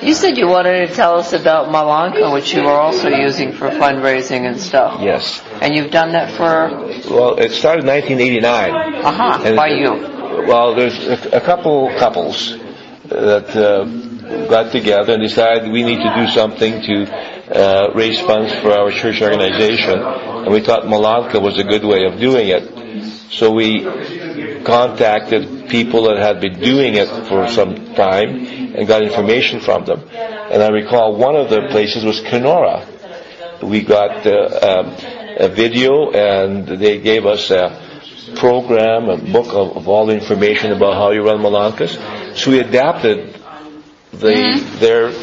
You said you wanted to tell us about Malanka, which you were also using for fundraising and stuff. Yes. And you've done that for? Well, it started in 1989. By you? Well, there's a couples that got together and decided we need to do something to raise funds for our church organization, and we thought Malanka was a good way of doing it. So we contacted people that had been doing it for some time and got information from them. And I recall one of the places was Kenora. We got a video, and they gave us a program, a book of all the information about how you run Malankas. So we adapted their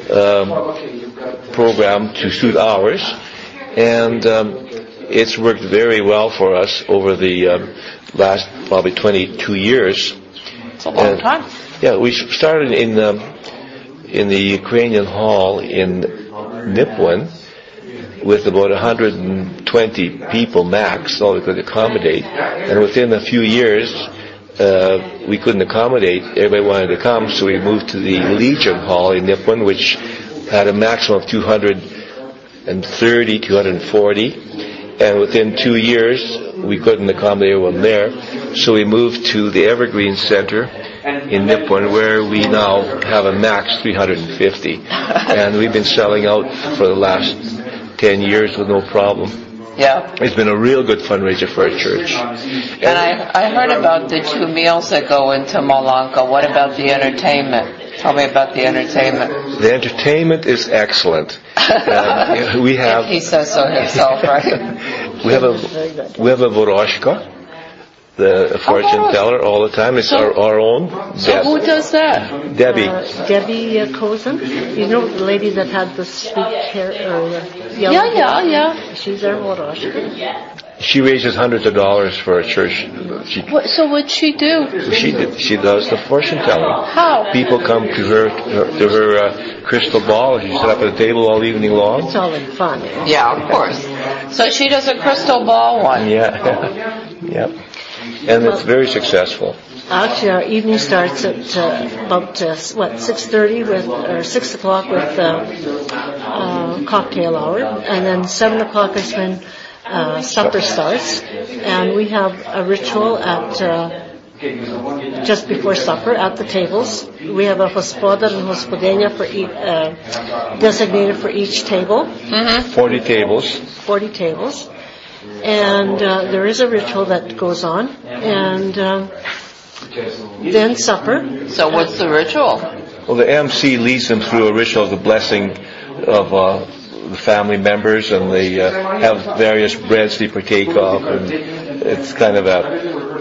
program to suit ours, and it's worked very well for us over the last probably 22 years. It's a long time. Yeah, we started in the Ukrainian Hall in Nipawin with about 120 people max, all we could accommodate. And within a few years, we couldn't accommodate. Everybody wanted to come, so we moved to the Legion Hall in Nipawin, which had a maximum of 230, 240. And within 2 years, we couldn't accommodate everyone there, so we moved to the Evergreen Center in Nipawin, where we now have a max 350. And we've been selling out for the last 10 years with no problem. Yeah. It's been a real good fundraiser for our church. And I heard about the 2 meals that go into Malanka. What about the entertainment? Tell me about the entertainment. The entertainment is excellent. We have. He says so himself, right? we have a Voroshka, the fortune teller, all the time. It's our own. So who does that? Debbie. Debbie Kozin. You know the lady that had the sweet hair or yellow hair? Yeah. She's our Voroshka. She raises hundreds of dollars for a church. So what'd she do? She does the fortune telling. How? People come to her crystal ball. She set up at a table all evening long. It's all in fun. Yeah, of course. So she does a crystal ball one. Yeah. Yep. And it's very successful. Actually, our evening starts at about 6:30 or 6 o'clock with cocktail hour, and then 7 o'clock is when supper starts, and we have a ritual at just before supper at the tables. We have a hospodar and hospodeña for designated for each table. 40 tables. 40 tables. And there is a ritual that goes on, and then supper. So what's the ritual? Well, the MC leads them through a ritual of the blessing of the family members, and they have various breads they partake of, and it's kind of a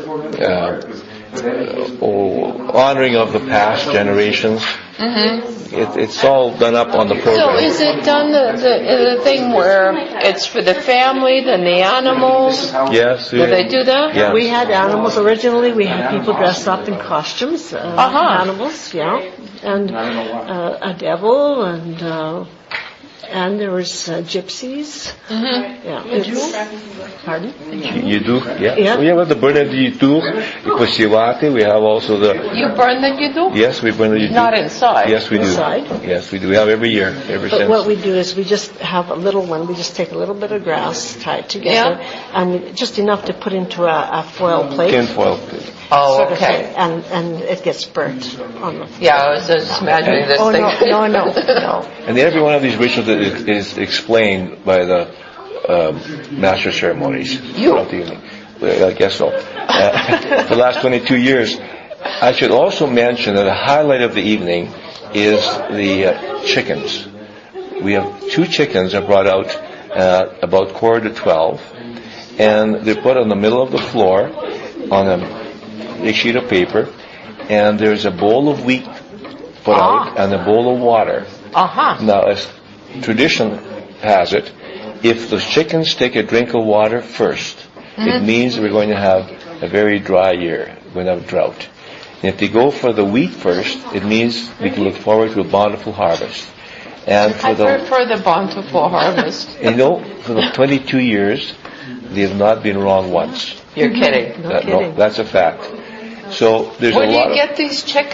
honoring of the past generations. It's all done up on the program. So is it done the thing where it's for the family, then the animals? Yes. Do they do that? Yeah. We had animals originally. We had people dressed up in costumes. Animals, yeah, and a devil, and there was gypsies. Yeah. Pardon? You do? Yeah. We have the burn of the yudur, we have also the... You burn the yudur? Yes, we burn the yudur. Not inside? Yes, we do. Inside? Yes, we do. We have every year, ever since. But what we do is we just have a little one. We just take a little bit of grass, tie it together, and just enough to put into a foil plate. Tin foil plate. Oh, sort of okay. thing, and it gets burnt on the... Yeah, I was just imagining this thing. No. And every one of these rituals is explained by the master ceremonies. Throughout the evening. I guess so. For the last 22 years. I should also mention that the highlight of the evening is the chickens. We have 2 chickens that are brought out about 11:45, and they're put on the middle of the floor on a big sheet of paper, and there's a bowl of wheat put out and a bowl of water. Now, as tradition has it, if the chickens take a drink of water first, it means we're going to have a very dry year. We're going to have drought. And if they go for the wheat first, it means we can look forward to a bountiful harvest. And I prefer the bountiful harvest. For the 22 years, they have not been wrong once. You're kidding. No kidding. No, that's a fact. So there's Where a do lot you get these chickens?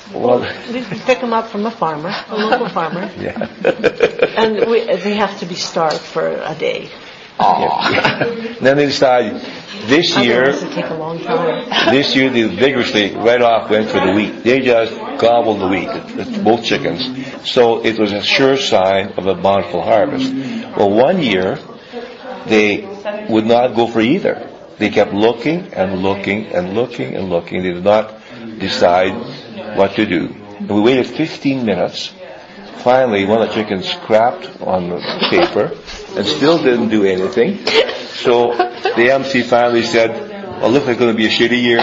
Well, We pick them up from a farmer, a local farmer, yeah. and they have to be starved for a day. Then they decided this year, Otherwise, it take a long time. this year they vigorously right off went for the wheat. They just gobbled the wheat, both chickens. So it was a sure sign of a bountiful harvest. Well, one year they would not go for either. They kept looking and looking and looking and looking. They did not decide what to do. And we waited 15 minutes. Finally, one of the chickens crapped on the paper and still didn't do anything. So the MC finally said, well, looks like it's going to be a shitty year.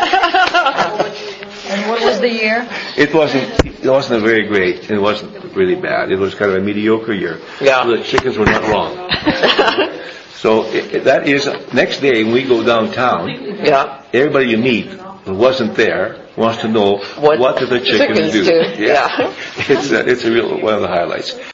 And what was the year? It wasn't very great. It wasn't really bad. It was kind of a mediocre year. Yeah. So the chickens were not wrong. So that is, next day when we go downtown, Yeah. everybody you meet who wasn't there wants to know what did the chickens do. Yeah. It's a real one of the highlights.